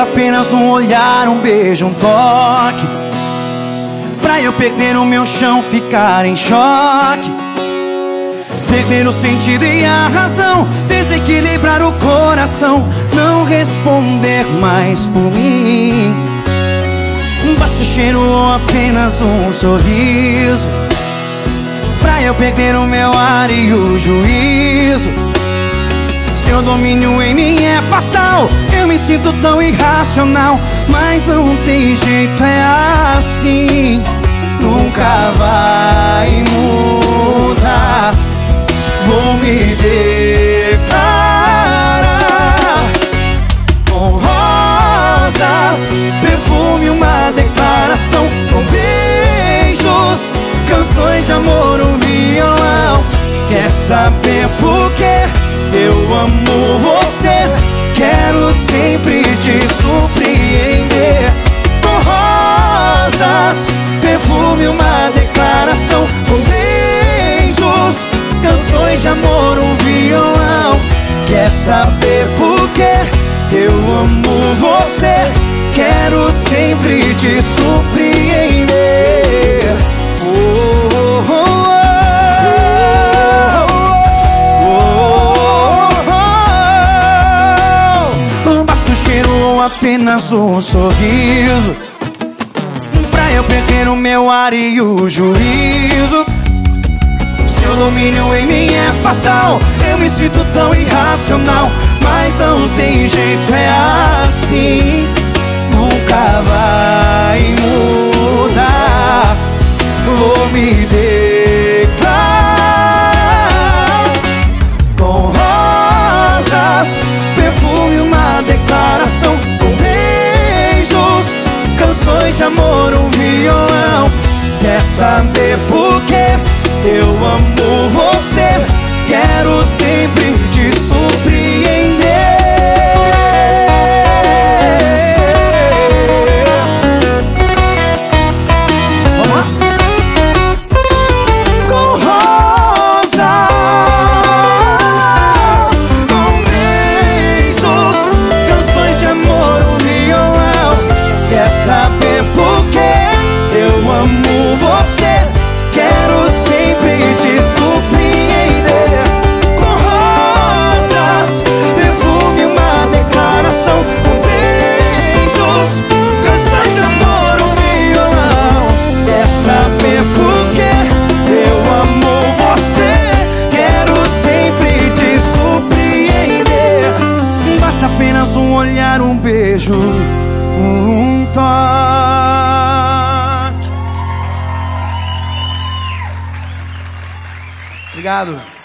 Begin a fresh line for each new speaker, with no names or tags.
Basta apenas um olhar, um beijo, um toque pra eu perder o meu chão, ficar em choque, perder o sentido e a razão, desequilibrar o coração, não responder mais por mim. Basta um cheiro ou apenas um sorriso pra eu perder o meu ar e o juízo. Seu domínio em mim é fatal, eu me sinto tão irracional, mas não tem jeito, é assim, nunca vai mudar. Vou me declarar com rosas, perfume, uma declaração, com beijos, canções de amor, um violão. Quer saber por quê? Eu amo você, quero sempre te surpreender. Com rosas, perfume, uma declaração, com beijos, canções de amor, um violão. Quer saber por quê? Eu amo você, quero sempre te surpreender. Basta um cheiro ou apenas um sorriso pra eu perder o meu ar e o juízo. Seu domínio em mim é fatal, eu me sinto tão irracional, mas não tem jeito, é assim, nunca vai mudar. Vou me declarar com rosas, perfume, uma declaração, com beijos, canções de amor, um violão. Quer saber por quê? Eu amo você, quero sempre te surpreender. Vamos lá? Com rosas, com beijos, canções de amor, um violão. Quer saber por quê? Eu amo você, quero sempre te surpreender. Com rosas, perfume, uma declaração, com beijos, canções de amor, um violão. Quer saber por quê? Eu amo você, quero sempre te surpreender. Basta apenas um olhar, um beijo, um toque. Obrigado.